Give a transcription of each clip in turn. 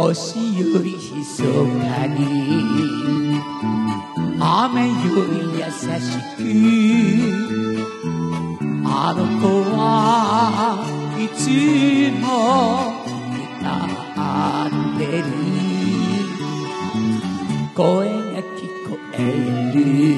星よりひそかに雨より優しくあの子はいつも歌ってる声が聞こえ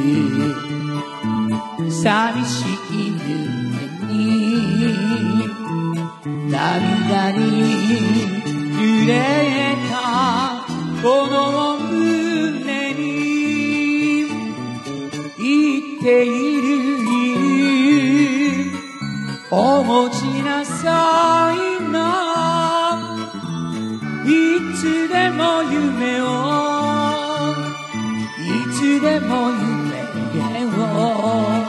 る寂しい胸に涙に揺れたこの胸に言っているお持ちなさいないつでも夢をいつでも夢を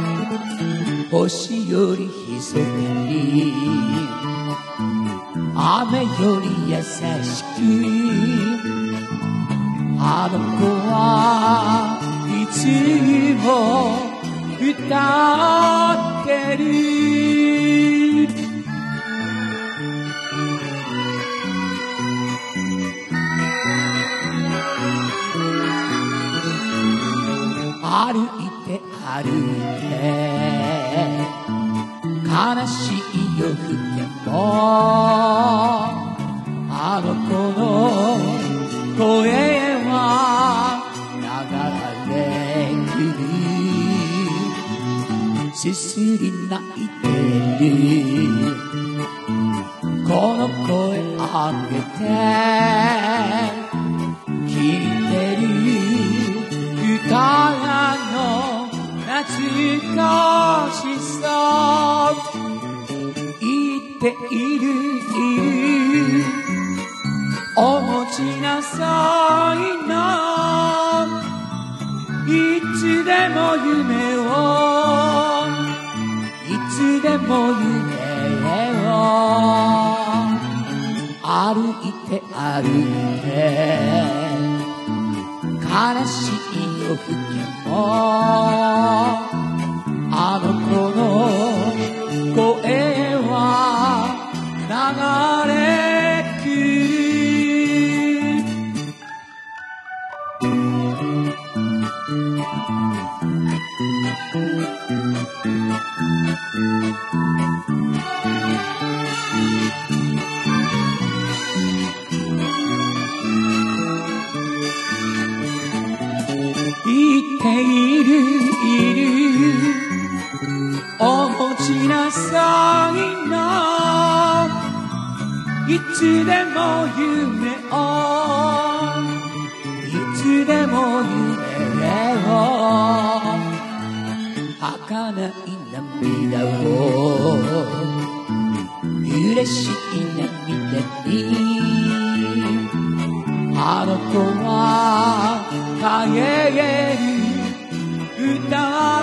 星よりひそかに雨より優しくあの子はいつも歌ってる歩いて歩いて悲しい夜でもあの子の声は流れ来るすすり泣いてるこの声上げて聞いてる歌の懐かしさ言っているお持ちなさいないつでも夢をいつでも夢を歩いて歩いて悲しい夜でもあの子の声は流れ来言っているお持ちなさいないつでも夢をいつでも夢を儚い涙を嬉しい涙にあの子は陰り歌